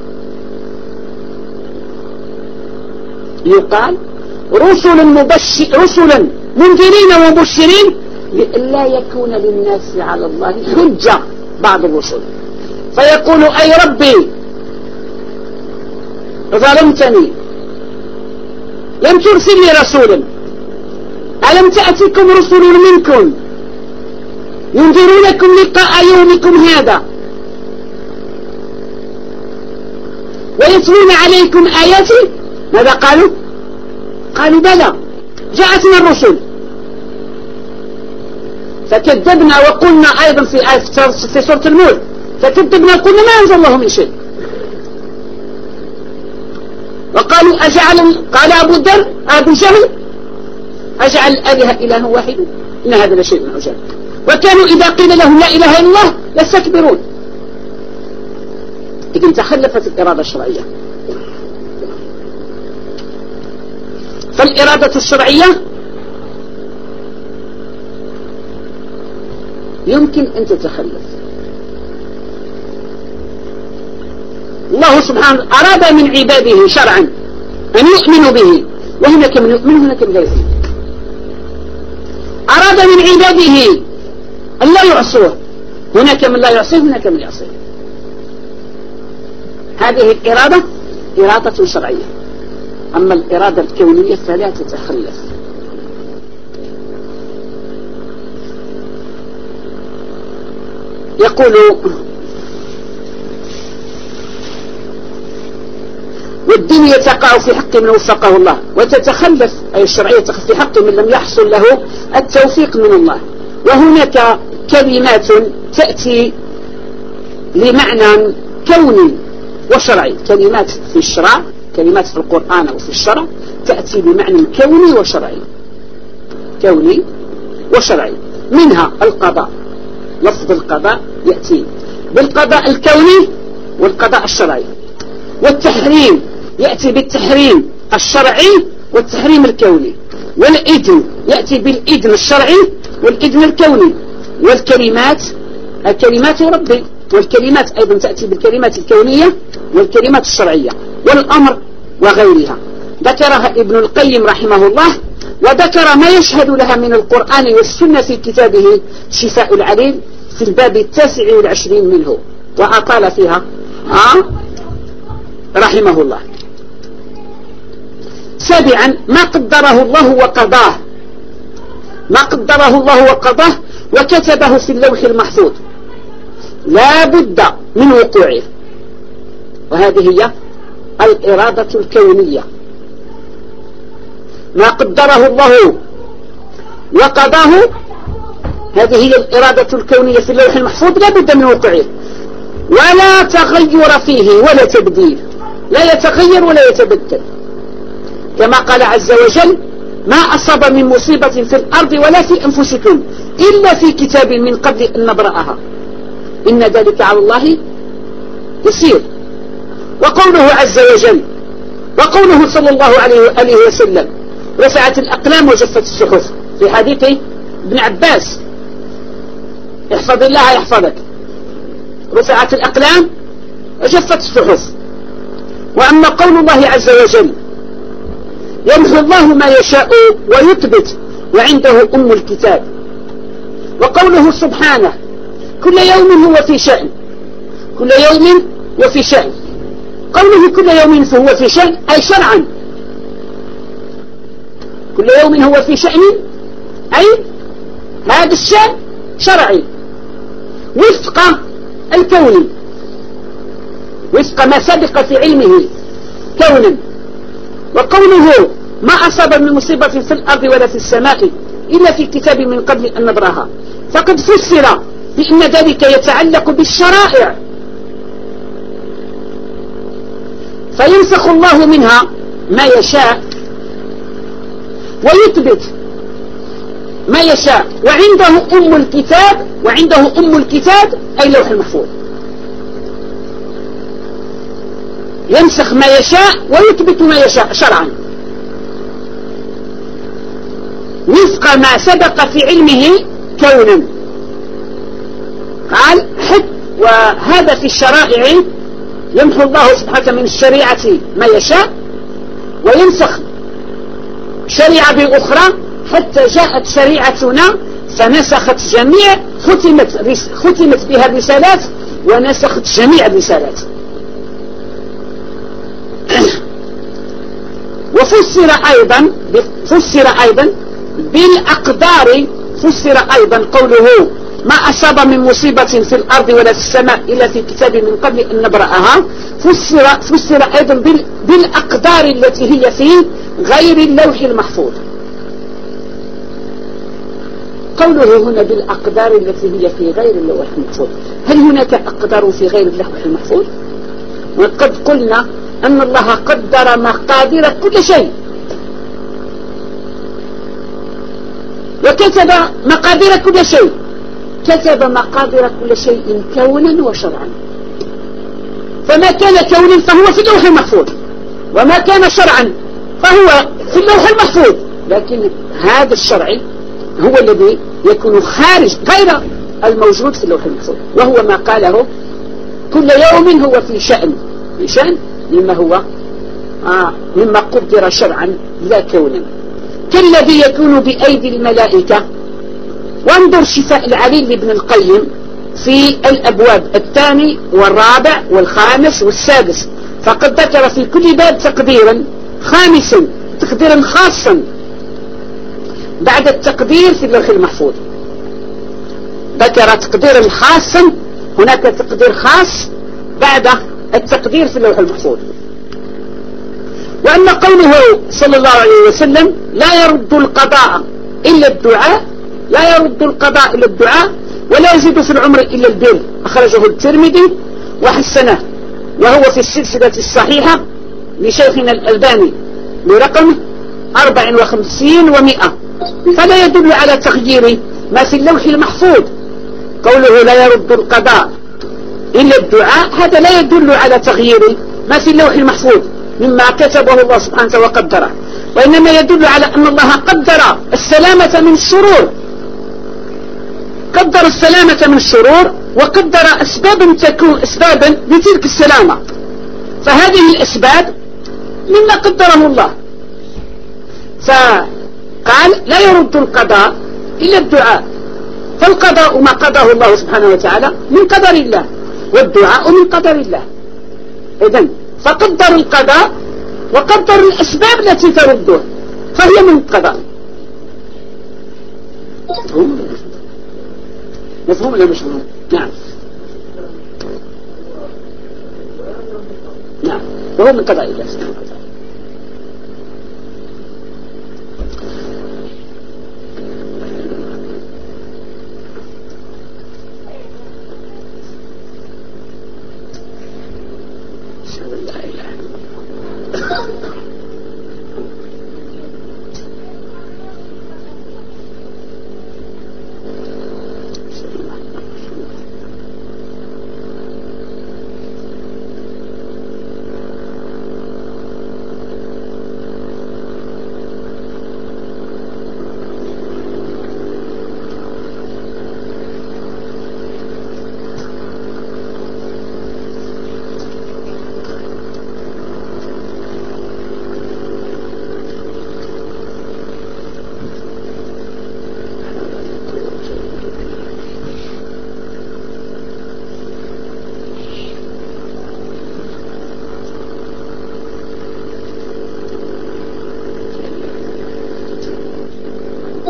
يقال: رسلا منذرين ومبشرين لئلا يكون للناس على الله حجة بعد الرسل. فيقول: أي ربي ظلمتني، لم ترسل لي رسولا، ألم تأتكم رسل منكم ينذرونكم لقاء يومكم هذا ويتلون عليكم آياتي؟ ماذا قالوا؟ قالوا: بلى جاءتنا الرسل. فكذبنا وقلنا أيضا في سورة الملك: فكذبنا وقلنا ما أنزل الله من شيء. وقالوا: قال أبو جهل: أجعل الآلهة إله واحد إن هذا لشيء عجاب. وكانوا إذا قيل لهم لا إله إلا الله يستكبرون. إذن تخلفت الإرادة الشرعية. فالإرادة الشرعية يمكن أن تتخلف. الله سبحانه أراد من عباده شرعا أن يؤمنوا به، وهناك من يؤمن وهناك من لا يؤمن. أراد من عباده أن لا يعصوه، هناك من لا يعصيه هناك من يعصيه. هذه الإرادة إرادة شرعية. أما الإرادة الكونية فلا تتخلف. يقول: والدنيا تقع في حق من وفقه الله، وتتخلف أي الشرعية في حق من لم يحصل له التوفيق من الله. وهناك كلمات تأتي لمعنى كوني وشرعي. كلمات في الشرع، كلمات في القرآن أو في الشرع تأتي بمعنى كوني وشرعي. كوني وشرعي. منها القضاء، لفظ القضاء يأتي بالقضاء الكوني والقضاء الشرعي. والتحريم يأتي بالتحريم الشرعي والتحريم الكوني. والإذن يأتي بالإذن الشرعي والإذن الكوني. والكلمات كلمات ربي، والكلمات أيضا تأتي بالكلمات الكونية والكلمات الشرعية. والأمر وغيرها ذكرها ابن القيم رحمه الله، وذكر ما يشهد لها من القرآن والسنة في كتابه شفاء العليل في الباب 29 منه، وأطال فيها رحمه الله. سابعا: ما قدره الله وقضاه. ما قدره الله وقضاه وكتبه في اللوح المحفوظ لا بد من وقوعه، وهذه هي الإرادة الكونية. ما قدره الله وقضاه هذه هي الإرادة الكونية في اللوح المحفوظ لا بد من وقوعه، ولا تغير فيه ولا تبديل، لا يتغير ولا يتبدل. كما قال عز وجل: ما أصاب من مصيبة في الأرض ولا في أنفسكم إلا في كتاب من قبل أن نبرأها إن ذلك على الله يسير. وقوله عز وجل وقوله صلى الله عليه وسلم: رفعت الأقلام وجفت الصحف، في حديث ابن عباس: احفظ الله يحفظك. رفعت الأقلام وجفت الصحف. وأما قول الله عز وجل: يمحو الله ما يشاء ويثبت وعنده أم الكتاب. وقوله سبحانه: كل يوم هو في شأن. كل يوم وفي شأن. قوله كل يوم فهو في شأن أي شرعا كل يوم هو في شأن، أي هذا الشأن شرعي وفق الكون، وفق ما سبق في علمه كونا. وقوله ما أصاب من مصيبة في الأرض ولا في السماء إلا في كتاب من قبل أن نبرأها، فقد فسر بأن ذلك يتعلق بالشرائع، فينسخ الله منها ما يشاء ويثبت ما يشاء، وعنده أم الكتاب أي لوح المحفوظ، ينسخ ما يشاء ويثبت ما يشاء شرعا وفق ما سبق في علمه كونا. قال وهذا في الشرائع يمحو الله سبحانه من الشريعة ما يشاء وينسخ شريعة بأخرى حتى جاءت شريعتنا فنسخت ختمت بها الرسالات ونسخت جميع الرسالات. وفسر أيضا بالأقدار، فسر أيضا قوله ما أصاب من مصيبة في الأرض ولا في السماء إلا في كتاب من قبل أن نبرأها، فسر أيضا بالأقدار التي هي في غير اللوح المحفوظ. قوله هنا بالأقدار التي هي في غير اللوح المحفوظ، هل هناك أقدار في غير اللوح المحفوظ؟ وقد قلنا أن الله قدر مقادير كل شيء وكتب مقادير كل شيء، كتب مقادير كل شيء كونا وشرعا، فما كان كونا فهو في اللوح المحفوظ، وما كان شرعا فهو في اللوح المحفوظ، لكن هذا الشرعي هو الذي يكون خارج غير الموجود في اللوح المحفوظ، وهو ما قاله كل يوم هو في شأن مما قدر شرعا لا كونا، كالذي يكون بأيدي الملائكة. وانظر شفاء العليل لابن القيم في الأبواب 2 والرابع والخامس والسادس، فقد ذكر في كل باب تقديرا خامسا، تقديرا خاصا بعد التقدير في اللوح المحفوظ، ذكر تقديرا خاصا، هناك تقدير خاص بعد التقدير في اللوح المحفوظ. وأن قوله صلى الله عليه وسلم لا يرد القضاء إلا الدعاء ولا يزيد في العمر إلا البر، أخرجه الترمذي وحسنه، وهو في السلسلة الصحيحة لشيخنا الألباني برقم 54 و100. فلا يدل على تغيير ما في اللوح المحفوظ. قوله لا يرد القضاء إلا الدعاء، هذا لا يدل على تغيير ما في اللوح المحفوظ مما كتبه الله سبحانه وقدره، وإنما يدل على أن الله قدر السلامة من الشرور، قدر السلامة من الشرور وقدر أسبابا تكون أسبابا لتلك السلامة، فهذه الأسباب مما قدره الله. فقال لا يرد القضاء إلا الدعاء، فالقضاء ما قضاه الله سبحانه وتعالى من قدر الله، والدعاء من قدر الله. إذن فقدر القضاء وقدر الأسباب التي ترده، فهي من القضاء. مفهوم ولا مش مفهوم؟ نعم وهو من قضاء الله سبحانه وتعالى.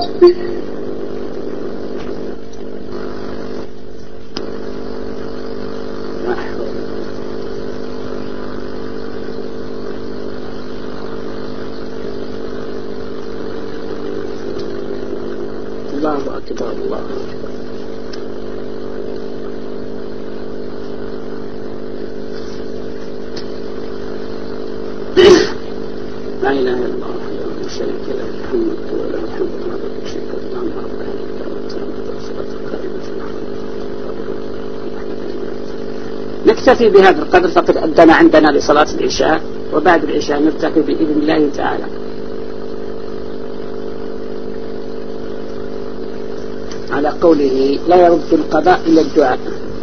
الله أكبر الله أكبر. لا إله إلا الله وحده لا شريك له الحمد وله الحمد وله كل شيء اللهم رب نكتفي بهذا القدر فقد أدنا عندنا لصلاة العشاء، وبعد العشاء نلتقي بإذن الله تعالى. على قوله لا يرد القضاء إلى الدعاء.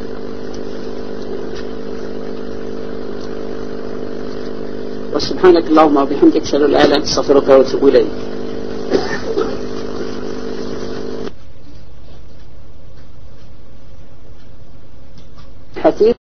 وسبحانك اللهم وبحمدك أشهد أن لا إله إلا أنت أستغفرك وأتوب إليك. حتيب